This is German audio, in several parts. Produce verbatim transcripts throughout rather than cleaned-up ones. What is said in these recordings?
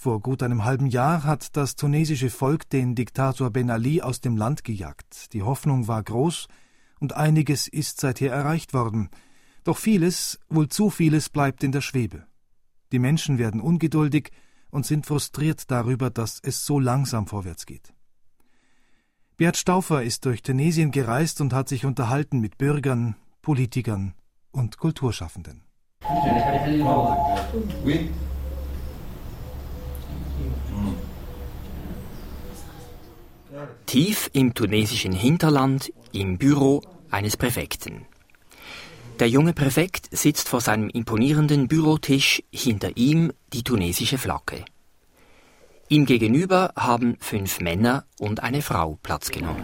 Vor gut einem halben Jahr hat das tunesische Volk den Diktator Ben Ali aus dem Land gejagt. Die Hoffnung war groß und einiges ist seither erreicht worden. Doch vieles, wohl zu vieles, bleibt in der Schwebe. Die Menschen werden ungeduldig und sind frustriert darüber, dass es so langsam vorwärts geht. Beat Stauffer ist durch Tunesien gereist und hat sich unterhalten mit Bürgern, Politikern und Kulturschaffenden. Tief im tunesischen Hinterland, im Büro eines Präfekten. Der junge Präfekt sitzt vor seinem imponierenden Bürotisch, hinter ihm die tunesische Flagge. Ihm gegenüber haben fünf Männer und eine Frau Platz genommen.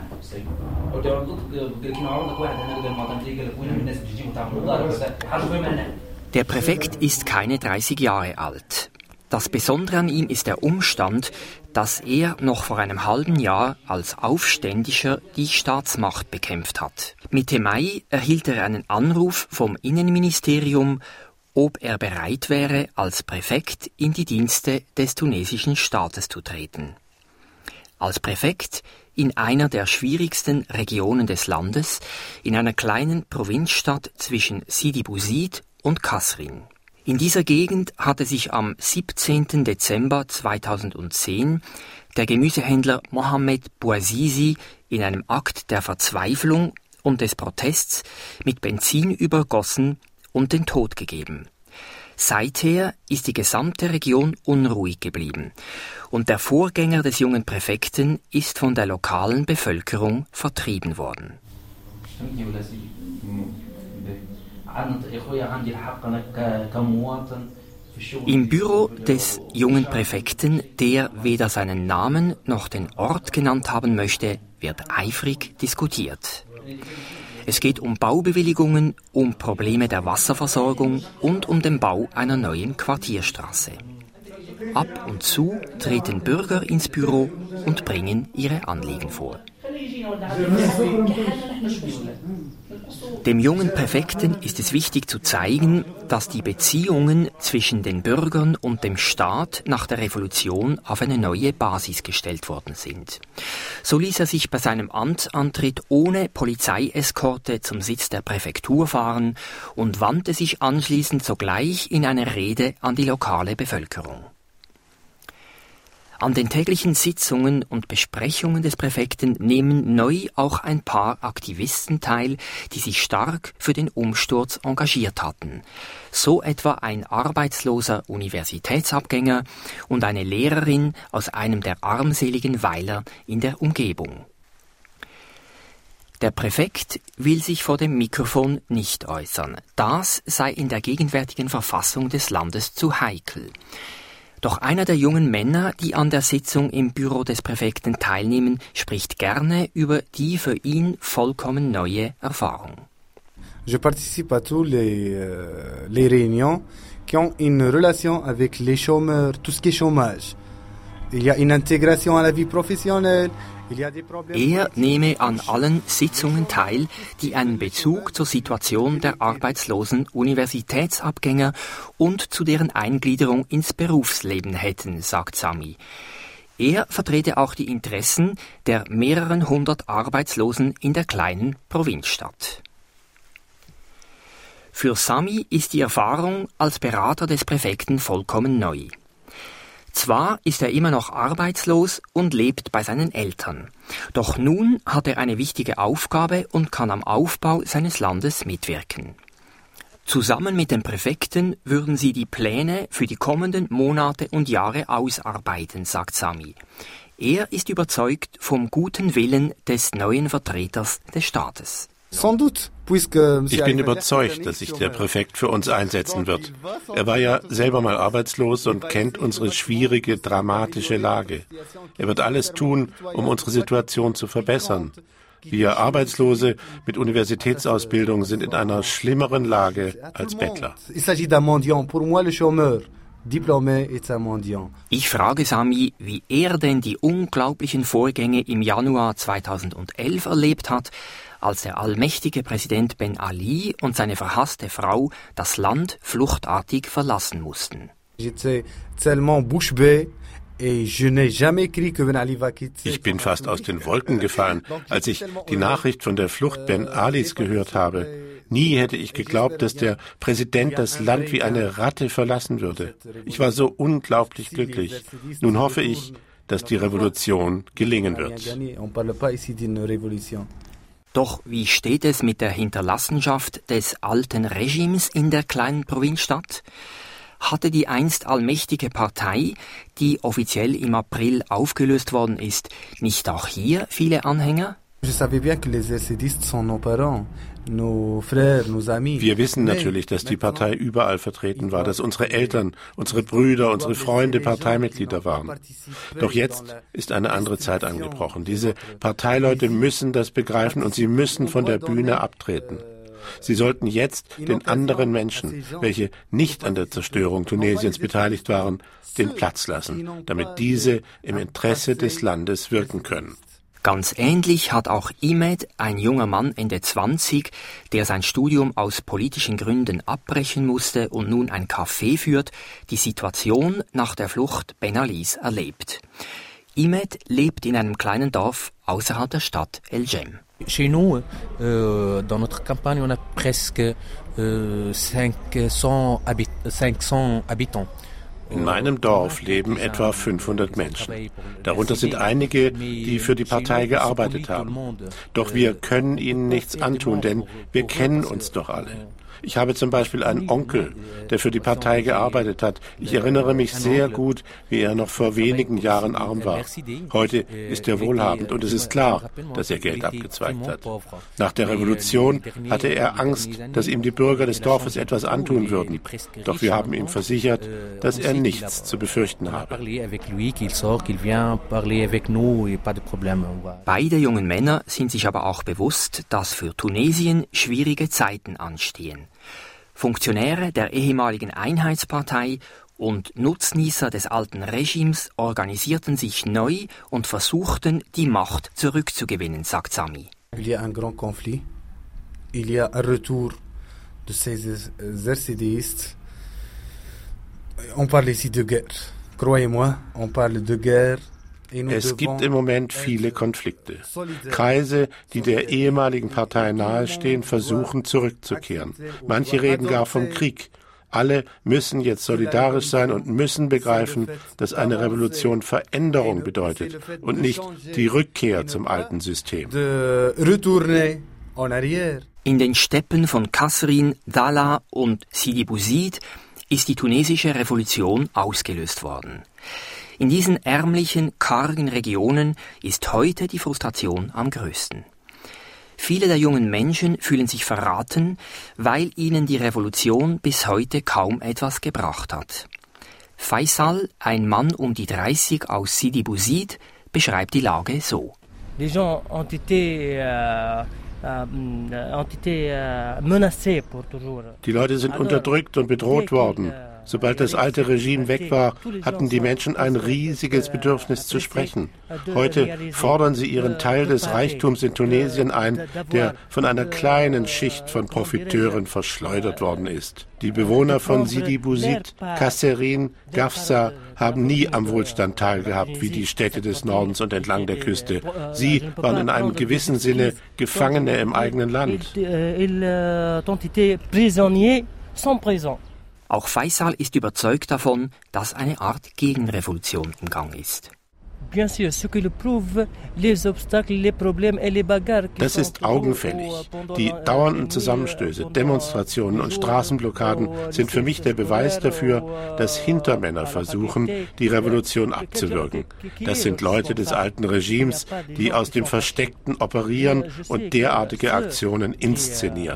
Der Präfekt ist keine dreißig Jahre alt. Das Besondere an ihm ist der Umstand, dass er noch vor einem halben Jahr als Aufständischer die Staatsmacht bekämpft hat. Mitte Mai erhielt er einen Anruf vom Innenministerium, ob er bereit wäre, als Präfekt in die Dienste des tunesischen Staates zu treten. Als Präfekt in einer der schwierigsten Regionen des Landes, in einer kleinen Provinzstadt zwischen Sidi Bouzid und Kasrin. In dieser Gegend hatte sich am siebzehnten Dezember zweitausendzehn der Gemüsehändler Mohamed Bouazizi in einem Akt der Verzweiflung und des Protests mit Benzin übergossen und den Tod gegeben. Seither ist die gesamte Region unruhig geblieben und der Vorgänger des jungen Präfekten ist von der lokalen Bevölkerung vertrieben worden. Im Büro des jungen Präfekten, der weder seinen Namen noch den Ort genannt haben möchte, wird eifrig diskutiert. Es geht um Baubewilligungen, um Probleme der Wasserversorgung und um den Bau einer neuen Quartierstraße. Ab und zu treten Bürger ins Büro und bringen ihre Anliegen vor. Dem jungen Präfekten ist es wichtig zu zeigen, dass die Beziehungen zwischen den Bürgern und dem Staat nach der Revolution auf eine neue Basis gestellt worden sind. So ließ er sich bei seinem Amtsantritt ohne Polizeieskorte zum Sitz der Präfektur fahren und wandte sich anschließend sogleich in einer Rede an die lokale Bevölkerung. An den täglichen Sitzungen und Besprechungen des Präfekten nehmen neu auch ein paar Aktivisten teil, die sich stark für den Umsturz engagiert hatten. So etwa ein arbeitsloser Universitätsabgänger und eine Lehrerin aus einem der armseligen Weiler in der Umgebung. Der Präfekt will sich vor dem Mikrofon nicht äußern. Das sei in der gegenwärtigen Verfassung des Landes zu heikel. Doch einer der jungen Männer, die an der Sitzung im Büro des Präfekten teilnehmen, spricht gerne über die für ihn vollkommen neue Erfahrung. Je participe à tous les, euh, les réunions qui ont une relation avec les chômeurs, tout ce qui est chômage. Il y a une intégration à la vie professionnelle. Er nehme an allen Sitzungen teil, die einen Bezug zur Situation der arbeitslosen Universitätsabgänger und zu deren Eingliederung ins Berufsleben hätten, sagt Sami. Er vertrete auch die Interessen der mehreren hundert Arbeitslosen in der kleinen Provinzstadt. Für Sami ist die Erfahrung als Berater des Präfekten vollkommen neu. Zwar ist er immer noch arbeitslos und lebt bei seinen Eltern. Doch nun hat er eine wichtige Aufgabe und kann am Aufbau seines Landes mitwirken. Zusammen mit dem Präfekten würden sie die Pläne für die kommenden Monate und Jahre ausarbeiten, sagt Sami. Er ist überzeugt vom guten Willen des neuen Vertreters des Staates. Ich bin überzeugt, dass sich der Präfekt für uns einsetzen wird. Er war ja selber mal arbeitslos und kennt unsere schwierige, dramatische Lage. Er wird alles tun, um unsere Situation zu verbessern. Wir Arbeitslose mit Universitätsausbildung sind in einer schlimmeren Lage als Bettler. Ich frage Sami, wie er denn die unglaublichen Vorgänge im Januar zweitausendelf erlebt hat, als der allmächtige Präsident Ben Ali und seine verhasste Frau das Land fluchtartig verlassen mussten. J'étais tellement bouche bée. Ich bin fast aus den Wolken gefallen, als ich die Nachricht von der Flucht Ben Alis gehört habe. Nie hätte ich geglaubt, dass der Präsident das Land wie eine Ratte verlassen würde. Ich war so unglaublich glücklich. Nun hoffe ich, dass die Revolution gelingen wird. Doch wie steht es mit der Hinterlassenschaft des alten Regimes in der kleinen Provinzstadt? Hatte die einst allmächtige Partei, die offiziell im April aufgelöst worden ist, nicht auch hier viele Anhänger? Wir wissen natürlich, dass die Partei überall vertreten war, dass unsere Eltern, unsere Brüder, unsere Freunde Parteimitglieder waren. Doch jetzt ist eine andere Zeit angebrochen. Diese Parteileute müssen das begreifen und sie müssen von der Bühne abtreten. Sie sollten jetzt den anderen Menschen, welche nicht an der Zerstörung Tunesiens beteiligt waren, den Platz lassen, damit diese im Interesse des Landes wirken können. Ganz ähnlich hat auch Imed, ein junger Mann Ende zwanzig, der sein Studium aus politischen Gründen abbrechen musste und nun ein Café führt, die Situation nach der Flucht Ben Alis erlebt. Imed lebt in einem kleinen Dorf außerhalb der Stadt El Jem. Chez nous, euh, dans notre campagne, on a presque euh, cinq cents habitants. In meinem Dorf leben etwa fünfhundert Menschen. Darunter sind einige, die für die Partei gearbeitet haben. Doch wir können ihnen nichts antun, denn wir kennen uns doch alle. Ich habe zum Beispiel einen Onkel, der für die Partei gearbeitet hat. Ich erinnere mich sehr gut, wie er noch vor wenigen Jahren arm war. Heute ist er wohlhabend und es ist klar, dass er Geld abgezweigt hat. Nach der Revolution hatte er Angst, dass ihm die Bürger des Dorfes etwas antun würden. Doch wir haben ihm versichert, dass er nichts zu befürchten habe. Beide jungen Männer sind sich aber auch bewusst, dass für Tunesien schwierige Zeiten anstehen. Funktionäre der ehemaligen Einheitspartei und Nutznießer des alten Regimes organisierten sich neu und versuchten, die Macht zurückzugewinnen, sagt Sami. Il y a un grand conflit. Il y a un retour de ces exercidistes. On parle ici de guerre. Croyez-moi, on parle de guerre. Es gibt im Moment viele Konflikte. Kreise, die der ehemaligen Partei nahestehen, versuchen zurückzukehren. Manche reden gar vom Krieg. Alle müssen jetzt solidarisch sein und müssen begreifen, dass eine Revolution Veränderung bedeutet und nicht die Rückkehr zum alten System. In den Steppen von Kasserine, Dala und Sidi Bouzid ist die tunesische Revolution ausgelöst worden. In diesen ärmlichen, kargen Regionen ist heute die Frustration am größten. Viele der jungen Menschen fühlen sich verraten, weil ihnen die Revolution bis heute kaum etwas gebracht hat. Faisal, ein Mann um die dreißig aus Sidi Bouzid, beschreibt die Lage so. Die gens ont été, euh Die Leute sind unterdrückt und bedroht worden. Sobald das alte Regime weg war, hatten die Menschen ein riesiges Bedürfnis zu sprechen. Heute fordern sie ihren Teil des Reichtums in Tunesien ein, der von einer kleinen Schicht von Profiteuren verschleudert worden ist. Die Bewohner von Sidi Bouzid, Kasserine, Gafsa haben nie am Wohlstand teilgehabt wie die Städte des Nordens und entlang der Küste. Sie waren in einem gewissen Sinne Gefangene im eigenen Land. Auch Faisal ist überzeugt davon, dass eine Art Gegenrevolution im Gang ist. Das ist augenfällig. Die dauernden Zusammenstöße, Demonstrationen und Straßenblockaden sind für mich der Beweis dafür, dass Hintermänner versuchen, die Revolution abzuwürgen. Das sind Leute des alten Regimes, die aus dem Versteckten operieren und derartige Aktionen inszenieren.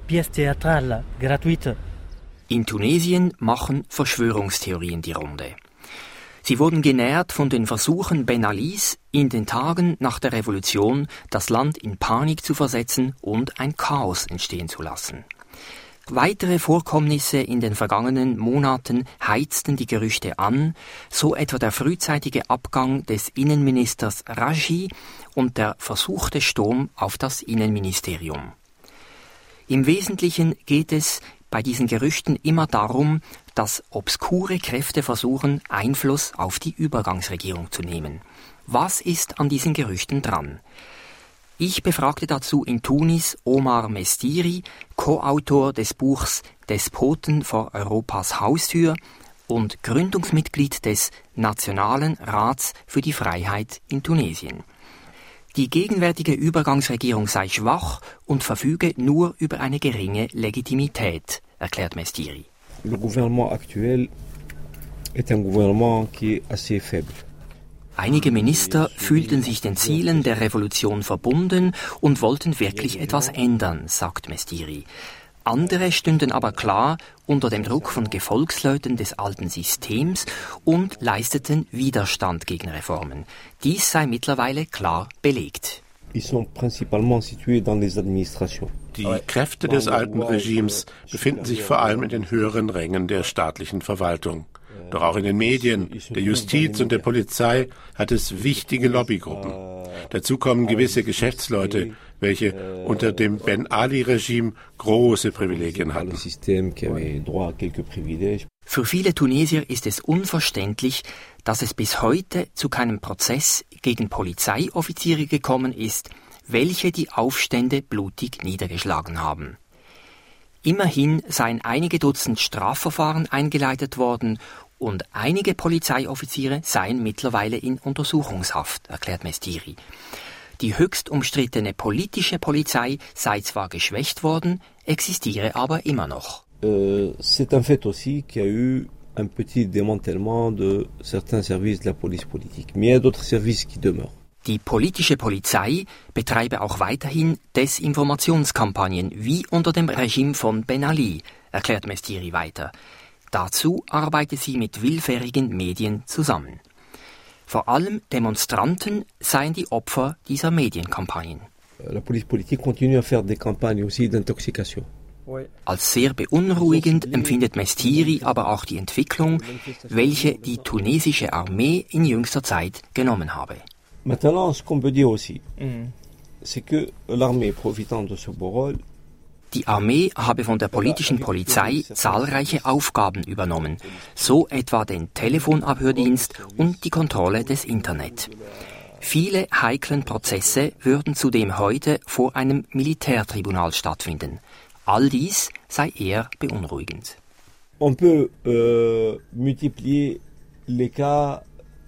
In Tunesien machen Verschwörungstheorien die Runde. Sie wurden genährt von den Versuchen Ben Alis, in den Tagen nach der Revolution das Land in Panik zu versetzen und ein Chaos entstehen zu lassen. Weitere Vorkommnisse in den vergangenen Monaten heizten die Gerüchte an, so etwa der frühzeitige Abgang des Innenministers Raji und der versuchte Sturm auf das Innenministerium. Im Wesentlichen geht es bei diesen Gerüchten immer darum, dass obskure Kräfte versuchen, Einfluss auf die Übergangsregierung zu nehmen. Was ist an diesen Gerüchten dran? Ich befragte dazu in Tunis Omar Mestiri, Co-Autor des Buchs Despoten vor Europas Haustür und Gründungsmitglied des Nationalen Rats für die Freiheit in Tunesien. Die gegenwärtige Übergangsregierung sei schwach und verfüge nur über eine geringe Legitimität, erklärt Mestiri. Le gouvernement actuel est un gouvernement qui est assez faible. Einige Minister fühlten sich den Zielen der Revolution verbunden und wollten wirklich etwas ändern, sagt Mestiri. Andere stünden aber klar unter dem Druck von Gefolgsleuten des alten Systems und leisteten Widerstand gegen Reformen. Dies sei mittlerweile klar belegt. Ils sont principalement situés dans les administrations. Die Kräfte des alten Regimes befinden sich vor allem in den höheren Rängen der staatlichen Verwaltung. Doch auch in den Medien, der Justiz und der Polizei hat es wichtige Lobbygruppen. Dazu kommen gewisse Geschäftsleute, welche unter dem Ben Ali-Regime große Privilegien hatten. Für viele Tunesier ist es unverständlich, dass es bis heute zu keinem Prozess gegen Polizeioffiziere gekommen ist, welche die Aufstände blutig niedergeschlagen haben. Immerhin seien einige Dutzend Strafverfahren eingeleitet worden und einige Polizeioffiziere seien mittlerweile in Untersuchungshaft, erklärt Mestiri. Die höchst umstrittene politische Polizei sei zwar geschwächt worden, existiere aber immer noch. Euh, c'est un fait aussi qu'il y a eu un petit démantèlement de certains services de la police politique, mais il y a d'autres services qui demeurent. Die politische Polizei betreibe auch weiterhin Desinformationskampagnen wie unter dem Regime von Ben Ali, erklärt Mestiri weiter. Dazu arbeite sie mit willfährigen Medien zusammen. Vor allem Demonstranten seien die Opfer dieser Medienkampagnen. La police politique continue à faire des campagnes aussi d'intoxication. Als sehr beunruhigend empfindet Mestiri aber auch die Entwicklung, welche die tunesische Armee in jüngster Zeit genommen habe. Maintenant, ce qu'on peut dire aussi, mm. c'est que l'armée profitant de ce beau rôle. Die Armee habe von der politischen Polizei zahlreiche Aufgaben übernommen, so etwa den Telefonabhördienst und die Kontrolle des Internet. Viele heiklen Prozesse würden zudem heute vor einem Militärtribunal stattfinden. All dies sei eher beunruhigend. On peut euh, multiplier les cas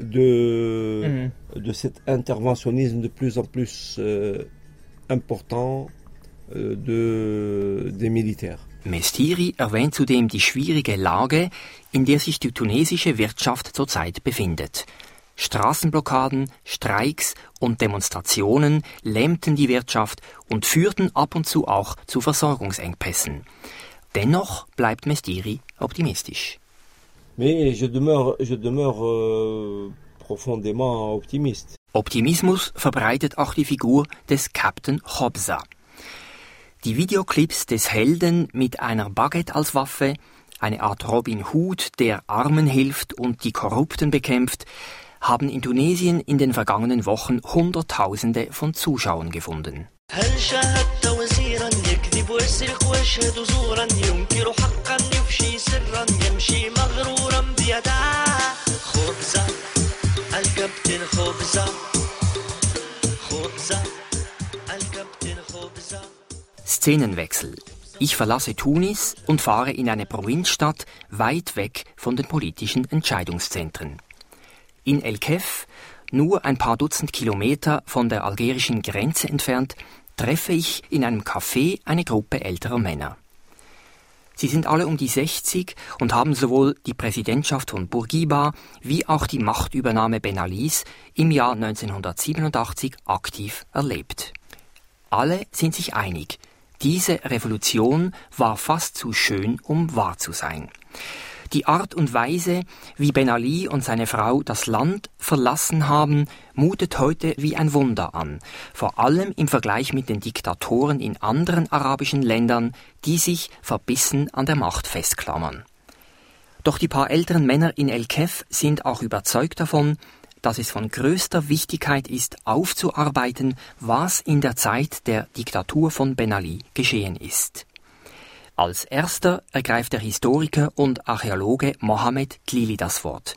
de, mm. de cet interventionnisme de plus en plus euh, important euh, de, des militaires. Mestiri erwähnt zudem die schwierige Lage, in der sich die tunesische Wirtschaft zurzeit befindet. Straßenblockaden, Streiks und Demonstrationen lähmten die Wirtschaft und führten ab und zu auch zu Versorgungsengpässen. Dennoch bleibt Mestiri optimistisch. Mais je demeure, je demeure euh, profondément optimiste. Optimismus verbreitet auch die Figur des Captain Hobza. Die Videoclips des Helden mit einer Baguette als Waffe, eine Art Robin Hood, der Armen hilft und die Korrupten bekämpft, haben in Tunesien in den vergangenen Wochen Hunderttausende von Zuschauern gefunden. Szenenwechsel. Ich verlasse Tunis und fahre in eine Provinzstadt weit weg von den politischen Entscheidungszentren. In El Kef, nur ein paar Dutzend Kilometer von der algerischen Grenze entfernt, treffe ich in einem Café eine Gruppe älterer Männer. Sie sind alle um die sechzig und haben sowohl die Präsidentschaft von Bourguiba wie auch die Machtübernahme Ben Alis im Jahr neunzehnhundertsiebenundachtzig aktiv erlebt. Alle sind sich einig, diese Revolution war fast zu schön, um wahr zu sein. Die Art und Weise, wie Ben Ali und seine Frau das Land verlassen haben, mutet heute wie ein Wunder an, vor allem im Vergleich mit den Diktatoren in anderen arabischen Ländern, die sich verbissen an der Macht festklammern. Doch die paar älteren Männer in El Kef sind auch überzeugt davon, dass es von größter Wichtigkeit ist, aufzuarbeiten, was in der Zeit der Diktatur von Ben Ali geschehen ist. Als erster ergreift der Historiker und Archäologe Mohamed Tlili das Wort.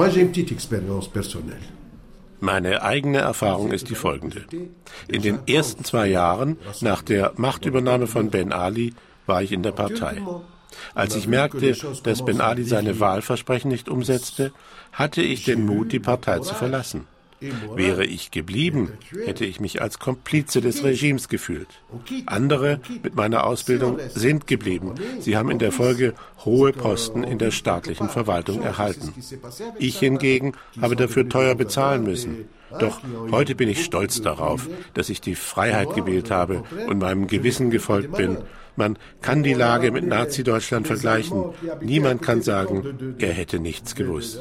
Meine eigene Erfahrung ist die folgende. In den ersten zwei Jahren nach der Machtübernahme von Ben Ali war ich in der Partei. Als ich merkte, dass Ben Ali seine Wahlversprechen nicht umsetzte, hatte ich den Mut, die Partei zu verlassen. Wäre ich geblieben, hätte ich mich als Komplize des Regimes gefühlt. Andere mit meiner Ausbildung sind geblieben. Sie haben in der Folge hohe Posten in der staatlichen Verwaltung erhalten. Ich hingegen habe dafür teuer bezahlen müssen. Doch heute bin ich stolz darauf, dass ich die Freiheit gewählt habe und meinem Gewissen gefolgt bin. Man kann die Lage mit Nazi-Deutschland vergleichen. Niemand kann sagen, er hätte nichts gewusst.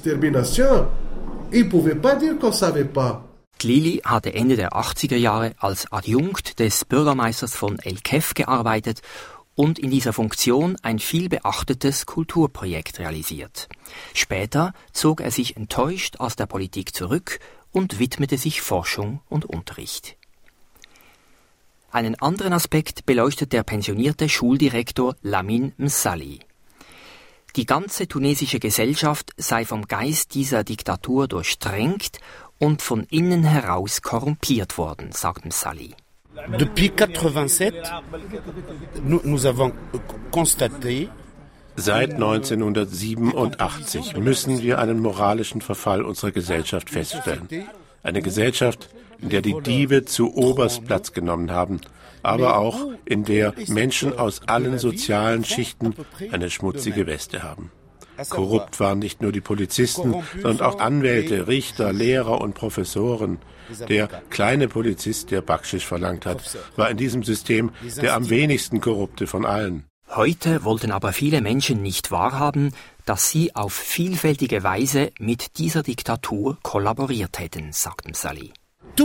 Tlili hatte Ende der achtziger Jahre als Adjunkt des Bürgermeisters von El Kef gearbeitet und in dieser Funktion ein vielbeachtetes Kulturprojekt realisiert. Später zog er sich enttäuscht aus der Politik zurück und widmete sich Forschung und Unterricht. Einen anderen Aspekt beleuchtet der pensionierte Schuldirektor Lamine Msali. Die ganze tunesische Gesellschaft sei vom Geist dieser Diktatur durchdrängt und von innen heraus korrumpiert worden, sagt Msali. Depuis quatre-vingt-sept, nous, nous avons constaté. Seit neunzehnhundertsiebenundachtzig müssen wir einen moralischen Verfall unserer Gesellschaft feststellen. Eine Gesellschaft, in der die Diebe zu oberst Platz genommen haben, aber auch in der Menschen aus allen sozialen Schichten eine schmutzige Weste haben. Korrupt waren nicht nur die Polizisten, sondern auch Anwälte, Richter, Lehrer und Professoren. Der kleine Polizist, der Backschisch verlangt hat, war in diesem System der am wenigsten korrupte von allen. Heute wollten aber viele Menschen nicht wahrhaben, dass sie auf vielfältige Weise mit dieser Diktatur kollaboriert hätten, sagt Msali.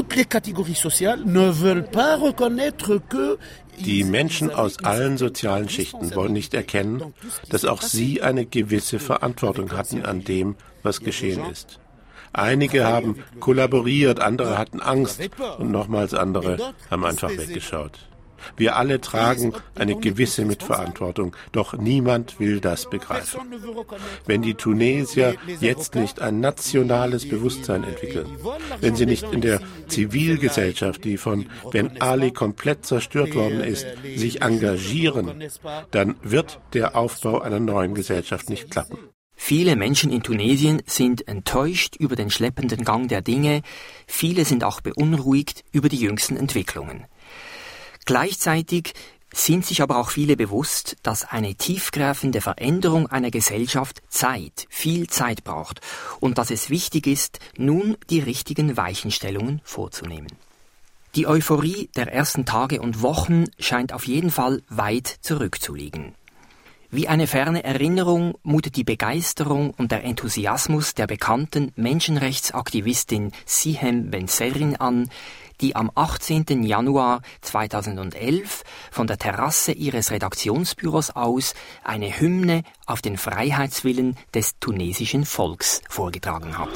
Die Menschen aus allen sozialen Schichten wollen nicht erkennen, dass auch sie eine gewisse Verantwortung hatten an dem, was geschehen ist. Einige haben kollaboriert, andere hatten Angst und nochmals andere haben einfach weggeschaut. Wir alle tragen eine gewisse Mitverantwortung, doch niemand will das begreifen. Wenn die Tunesier jetzt nicht ein nationales Bewusstsein entwickeln, wenn sie nicht in der Zivilgesellschaft, die von Ben Ali komplett zerstört worden ist, sich engagieren, dann wird der Aufbau einer neuen Gesellschaft nicht klappen. Viele Menschen in Tunesien sind enttäuscht über den schleppenden Gang der Dinge, viele sind auch beunruhigt über die jüngsten Entwicklungen. Gleichzeitig sind sich aber auch viele bewusst, dass eine tiefgreifende Veränderung einer Gesellschaft Zeit, viel Zeit braucht und dass es wichtig ist, nun die richtigen Weichenstellungen vorzunehmen. Die Euphorie der ersten Tage und Wochen scheint auf jeden Fall weit zurückzuliegen. Wie eine ferne Erinnerung mutet die Begeisterung und der Enthusiasmus der bekannten Menschenrechtsaktivistin Sihem Benserrin an, die am achtzehnten Januar zweitausendelf von der Terrasse ihres Redaktionsbüros aus eine Hymne auf den Freiheitswillen des tunesischen Volks vorgetragen hat.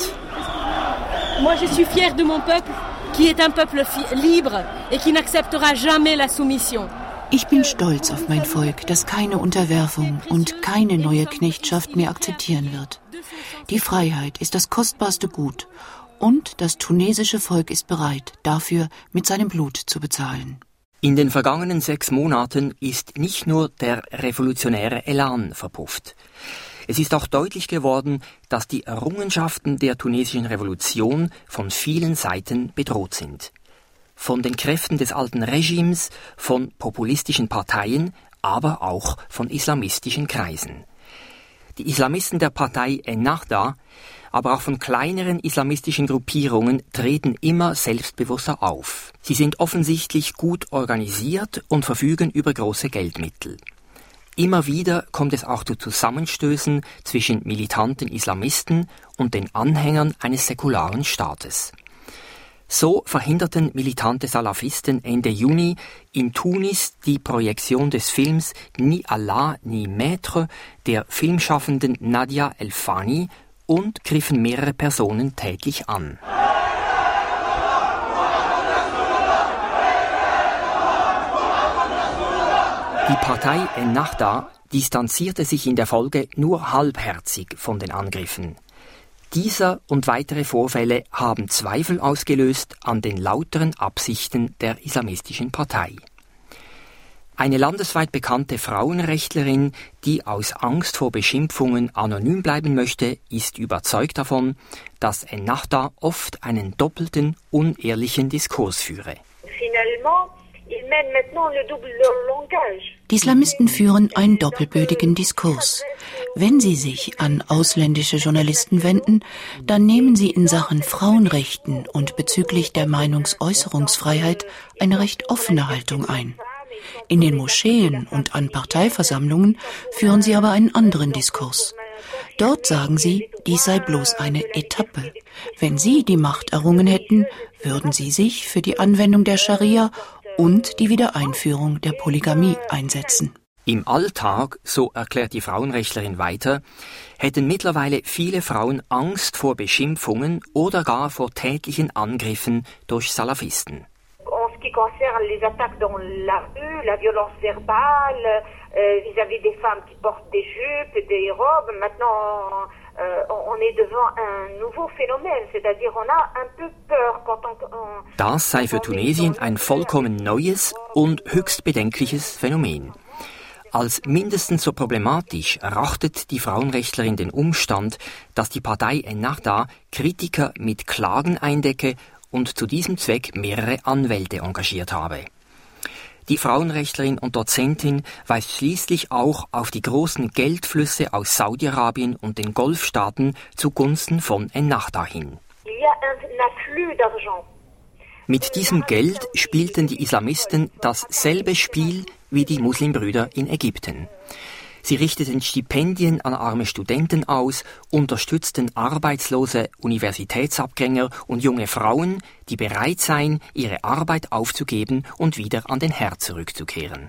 Moi, je suis fière de mon peuple, qui est un peuple libre et qui n'acceptera jamais la soumission. Ich bin stolz auf mein Volk, das keine Unterwerfung und keine neue Knechtschaft mehr akzeptieren wird. Die Freiheit ist das kostbarste Gut und das tunesische Volk ist bereit, dafür mit seinem Blut zu bezahlen. In den vergangenen sechs Monaten ist nicht nur der revolutionäre Elan verpufft. Es ist auch deutlich geworden, dass die Errungenschaften der tunesischen Revolution von vielen Seiten bedroht sind. Von den Kräften des alten Regimes, von populistischen Parteien, aber auch von islamistischen Kreisen. Die Islamisten der Partei Ennahda, aber auch von kleineren islamistischen Gruppierungen treten immer selbstbewusster auf. Sie sind offensichtlich gut organisiert und verfügen über große Geldmittel. Immer wieder kommt es auch zu Zusammenstößen zwischen militanten Islamisten und den Anhängern eines säkularen Staates. So verhinderten militante Salafisten Ende Juni in Tunis die Projektion des Films Ni Allah ni Maître der Filmschaffenden Nadia El Fani und griffen mehrere Personen tätlich an. Die Partei Ennahda distanzierte sich in der Folge nur halbherzig von den Angriffen. Dieser und weitere Vorfälle haben Zweifel ausgelöst an den lauteren Absichten der islamistischen Partei. Eine landesweit bekannte Frauenrechtlerin, die aus Angst vor Beschimpfungen anonym bleiben möchte, ist überzeugt davon, dass Ennahda oft einen doppelten, unehrlichen Diskurs führe. Die Islamisten führen einen doppelbödigen Diskurs. Wenn sie sich an ausländische Journalisten wenden, dann nehmen sie in Sachen Frauenrechten und bezüglich der Meinungsäußerungsfreiheit eine recht offene Haltung ein. In den Moscheen und an Parteiversammlungen führen sie aber einen anderen Diskurs. Dort sagen sie, dies sei bloß eine Etappe. Wenn sie die Macht errungen hätten, würden sie sich für die Anwendung der Scharia und die Wiedereinführung der Polygamie einsetzen. Im Alltag, so erklärt die Frauenrechtlerin weiter, hätten mittlerweile viele Frauen Angst vor Beschimpfungen oder gar vor tätlichen Angriffen durch Salafisten. En ce qui concerne les attaques dans la rue, la violence verbale euh, vis-à-vis des femmes qui portent des jupes, des robes, maintenant euh, on est devant un nouveau phénomène, c'est-à-dire on a un peu peur quand on... on das sei für Tunesien ein vollkommen neues und höchst bedenkliches Phänomen. Als mindestens so problematisch erachtet die Frauenrechtlerin den Umstand, dass die Partei Ennahda Kritiker mit Klagen eindecke und zu diesem Zweck mehrere Anwälte engagiert habe. Die Frauenrechtlerin und Dozentin weist schließlich auch auf die großen Geldflüsse aus Saudi-Arabien und den Golfstaaten zugunsten von Ennahda hin. Mit diesem Geld spielten die Islamisten dasselbe Spiel wie die Muslimbrüder in Ägypten. Sie richteten Stipendien an arme Studenten aus, unterstützten arbeitslose Universitätsabgänger und junge Frauen, die bereit seien, ihre Arbeit aufzugeben und wieder an den Herd zurückzukehren.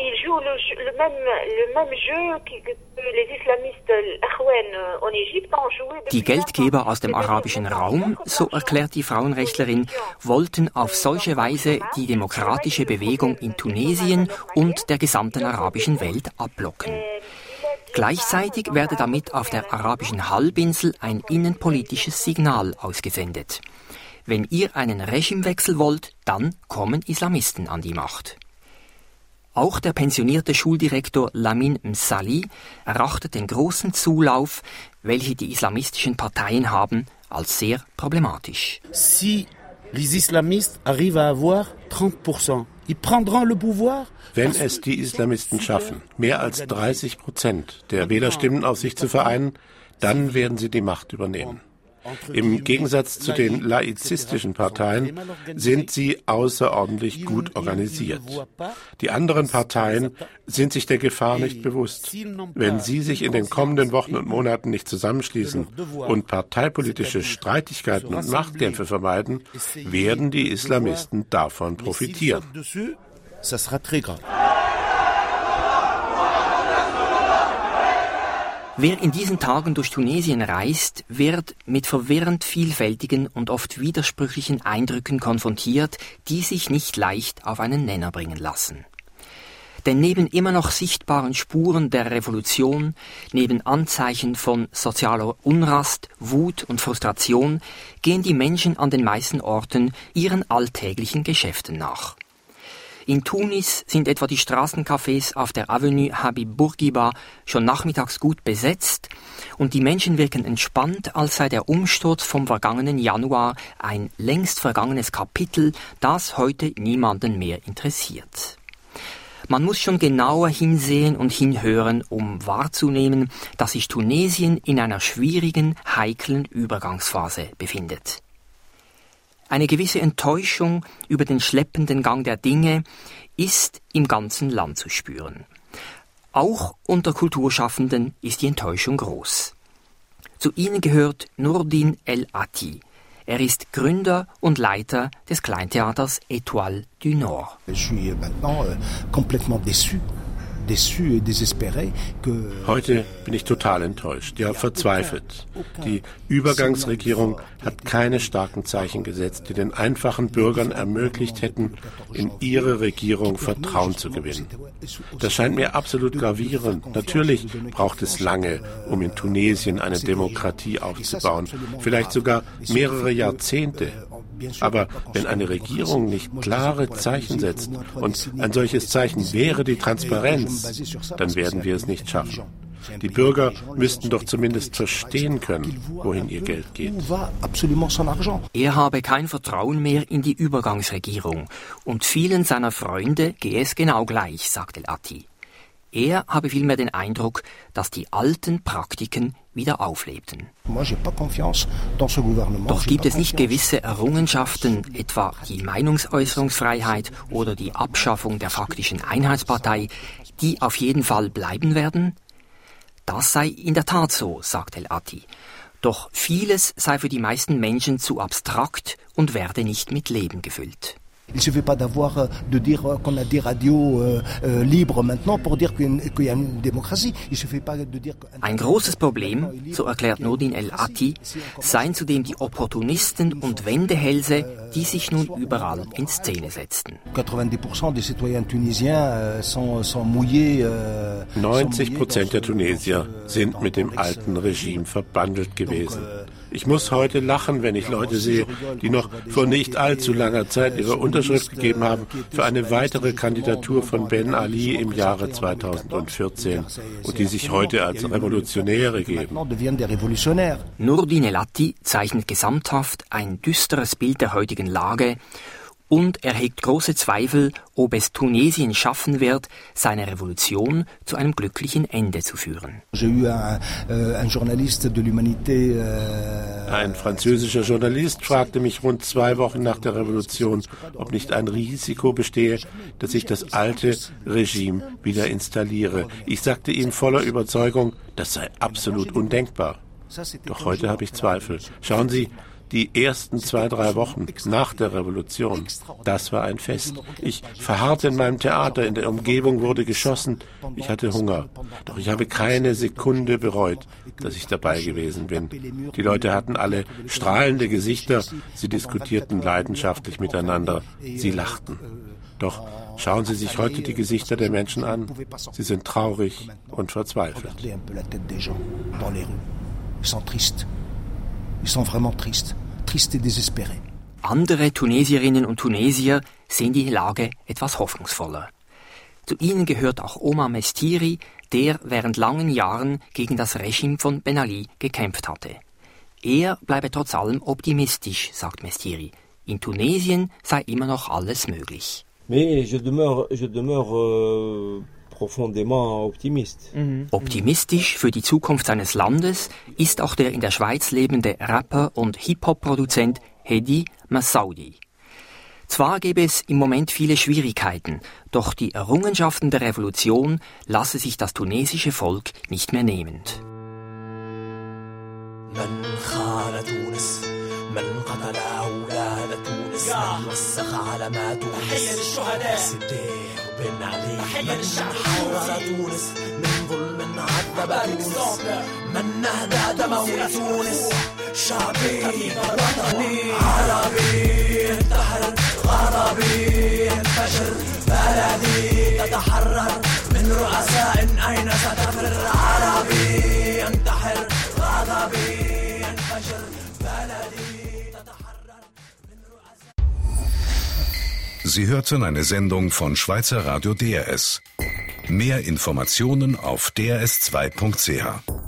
Die Geldgeber aus dem arabischen Raum, so erklärt die Frauenrechtlerin, wollten auf solche Weise die demokratische Bewegung in Tunesien und der gesamten arabischen Welt ablocken. Gleichzeitig werde damit auf der arabischen Halbinsel ein innenpolitisches Signal ausgesendet. Wenn ihr einen Regimewechsel wollt, dann kommen Islamisten an die Macht. Auch der pensionierte Schuldirektor Lamin Msali erachtet den großen Zulauf, welche die islamistischen Parteien haben, als sehr problematisch. Si les islamistes arrivent à avoir trente pour cent, ils prendront le pouvoir. Wenn es die Islamisten schaffen, mehr als dreißig Prozent der Wählerstimmen auf sich zu vereinen, dann werden sie die Macht übernehmen. Im Gegensatz zu den laizistischen Parteien sind sie außerordentlich gut organisiert. Die anderen Parteien sind sich der Gefahr nicht bewusst. Wenn sie sich in den kommenden Wochen und Monaten nicht zusammenschließen und parteipolitische Streitigkeiten und Machtkämpfe vermeiden, werden die Islamisten davon profitieren. Wer in diesen Tagen durch Tunesien reist, wird mit verwirrend vielfältigen und oft widersprüchlichen Eindrücken konfrontiert, die sich nicht leicht auf einen Nenner bringen lassen. Denn neben immer noch sichtbaren Spuren der Revolution, neben Anzeichen von sozialer Unrast, Wut und Frustration, gehen die Menschen an den meisten Orten ihren alltäglichen Geschäften nach. In Tunis sind etwa die Straßencafés auf der Avenue Habib Bourguiba schon nachmittags gut besetzt und die Menschen wirken entspannt, als sei der Umsturz vom vergangenen Januar ein längst vergangenes Kapitel, das heute niemanden mehr interessiert. Man muss schon genauer hinsehen und hinhören, um wahrzunehmen, dass sich Tunesien in einer schwierigen, heiklen Übergangsphase befindet. Eine gewisse Enttäuschung über den schleppenden Gang der Dinge ist im ganzen Land zu spüren. Auch unter Kulturschaffenden ist die Enttäuschung groß. Zu ihnen gehört Nourdine El Ati. Er ist Gründer und Leiter des Kleintheaters Étoile du Nord. Je suis maintenant complètement déçu Heute bin ich total enttäuscht, ja verzweifelt. Die Übergangsregierung hat keine starken Zeichen gesetzt, die den einfachen Bürgern ermöglicht hätten, in ihre Regierung Vertrauen zu gewinnen. Das scheint mir absolut gravierend. Natürlich braucht es lange, um in Tunesien eine Demokratie aufzubauen, vielleicht sogar mehrere Jahrzehnte. Aber wenn eine Regierung nicht klare Zeichen setzt, und ein solches Zeichen wäre die Transparenz, dann werden wir es nicht schaffen. Die Bürger müssten doch zumindest verstehen können, wohin ihr Geld geht. Er habe kein Vertrauen mehr in die Übergangsregierung und vielen seiner Freunde gehe es genau gleich, sagt El Atti. Er habe vielmehr den Eindruck, dass die alten Praktiken wieder auflebten. Doch gibt es nicht gewisse Errungenschaften, etwa die Meinungsäußerungsfreiheit oder die Abschaffung der faktischen Einheitspartei, die auf jeden Fall bleiben werden? Das sei in der Tat so, sagt El Atti. Doch vieles sei für die meisten Menschen zu abstrakt und werde nicht mit Leben gefüllt. Il ne suffit pas d'avoir, de dire qu'on a des radios euh, euh, libres maintenant pour dire qu'il y a une démocratie. Il suffit pas de dire Ein großes Problem, so erklärt Nordin El Atti, seien zudem die Opportunisten und Wendehälse, die sich nun überall in Szene setzten. neunzig Prozent der Tunesier sind mit dem alten Regime verbandelt gewesen. Ich muss heute lachen, wenn ich Leute sehe, die noch vor nicht allzu langer Zeit ihre Unterschrift gegeben haben für eine weitere Kandidatur von Ben Ali im Jahre zweitausendvierzehn und die sich heute als Revolutionäre geben. Nordin El Atti zeichnet gesamthaft ein düsteres Bild der heutigen Lage und er hegt große Zweifel, ob es Tunesien schaffen wird, seine Revolution zu einem glücklichen Ende zu führen. Ein französischer Journalist fragte mich rund zwei Wochen nach der Revolution, ob nicht ein Risiko bestehe, dass ich das alte Regime wieder installiere. Ich sagte ihm voller Überzeugung, das sei absolut undenkbar. Doch heute habe ich Zweifel. Schauen Sie, die ersten zwei, drei Wochen nach der Revolution, das war ein Fest. Ich verharrte in meinem Theater, in der Umgebung wurde geschossen. Ich hatte Hunger. Doch ich habe keine Sekunde bereut, dass ich dabei gewesen bin. Die Leute hatten alle strahlende Gesichter. Sie diskutierten leidenschaftlich miteinander. Sie lachten. Doch schauen Sie sich heute die Gesichter der Menschen an. Sie sind traurig und verzweifelt. Ils sont vraiment tristes, tristes et désespérés. Andere Tunesierinnen und Tunesier sehen die Lage etwas hoffnungsvoller. Zu ihnen gehört auch Omar Mestiri, der während langen Jahren gegen das Regime von Ben Ali gekämpft hatte. Er bleibe trotz allem optimistisch, sagt Mestiri. In Tunesien sei immer noch alles möglich. Mais je demeure, je demeure, euh Optimistisch für die Zukunft seines Landes ist auch der in der Schweiz lebende Rapper und Hip-Hop-Produzent Hedi Massaoudi. Zwar gäbe es im Moment viele Schwierigkeiten, doch die Errungenschaften der Revolution lasse sich das tunesische Volk nicht mehr nehmen. من قتل أولاد تونس من وسخ علامات تونس تحية للشهداء سدير بن علي من حرر تونس من ظلم عذب تونس من نهدى دموي تونس شعبي وطني عربي انتحر غضبي انفجر بلدي تتحرر من رؤساء أين ستفر عربي انتحر غضبي انفجر بلدي. Sie hörten eine Sendung von Schweizer Radio D R S. Mehr Informationen auf d r s zwei punkt c h.